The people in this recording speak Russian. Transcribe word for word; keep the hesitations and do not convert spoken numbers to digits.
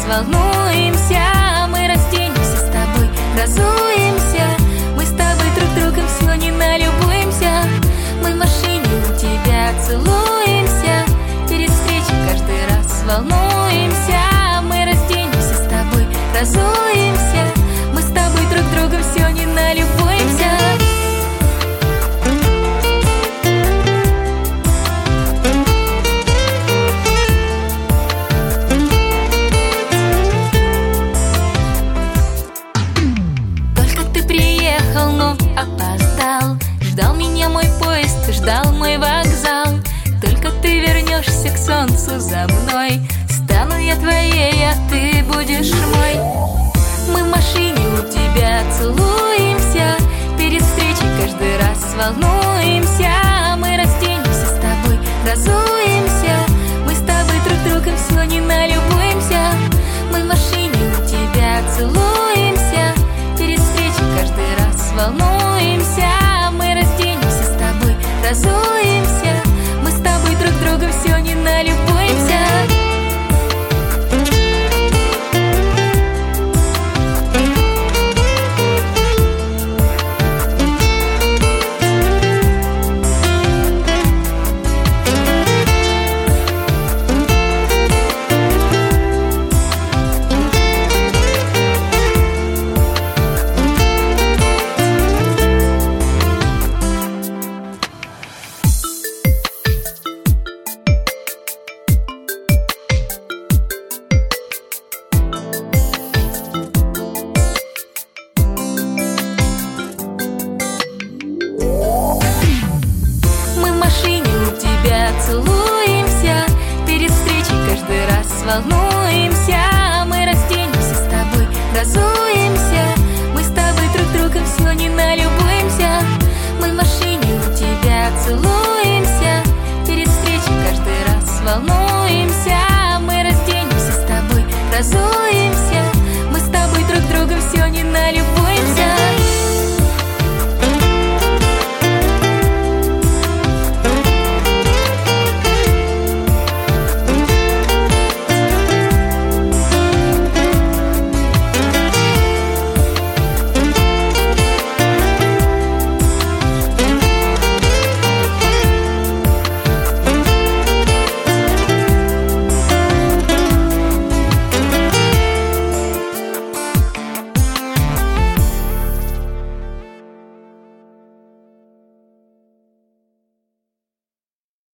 волнуемся. Мы разденемся с тобой, разуемся. Мы с тобой друг другом все не налюбуемся. Мы в машине у тебя целуемся. Перед встречей каждый раз волнуемся. Мы разденемся с тобой, разуемся. Мы с тобой друг другом все не налюбуемся. Опоздал, ждал меня мой поезд, ждал мой вокзал. Только ты вернешься к солнцу за мной. Стану я твоей, а ты будешь мой. Мы в машине у тебя целуемся. Перед встречей каждый раз волнуемся. Мы разденемся с тобой, разуемся. Мы с тобой друг другом все не налюбуемся. Мы в машине у тебя целуемся. Перед встречей каждый раз волнуемся. Мы разденемся с тобой, разуемся. Мы с тобой друг другом все не налюбуемся. Целуемся, перед встречей каждый раз волнуемся.